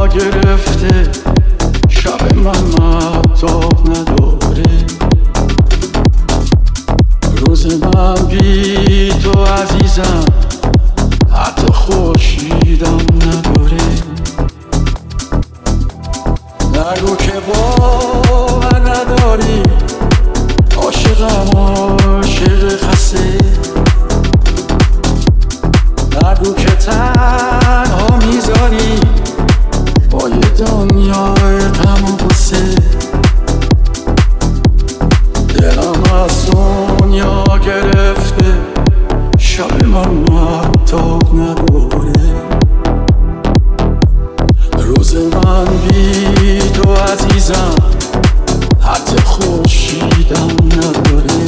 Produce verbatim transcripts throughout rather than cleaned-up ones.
گرفته شب من مهتاب نداره روز من بی تو عزیزم حتی خورشیدم نداره نگو که باور نداری عاشقم عاشق خسته نگو که تنها میذاری با یه دنیای غم و غصه دلم از دنیا گرفته شب من مهتاب نداره روز من بی تو عزیزم حتی خورشیدم نداره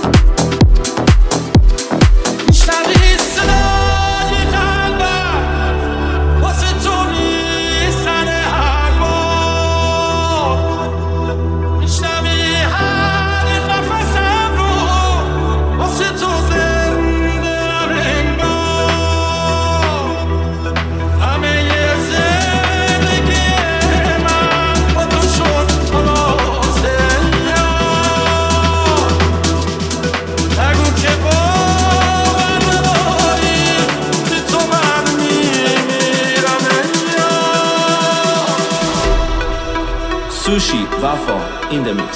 Sushi Waffle in the mix.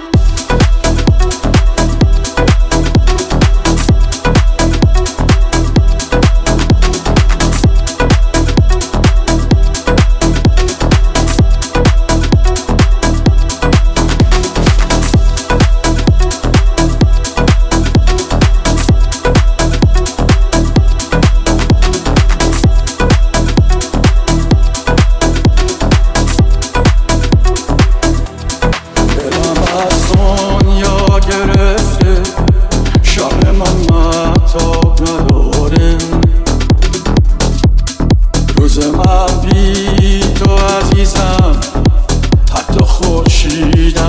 روز من بی تو عزیزم حتی خورشیدم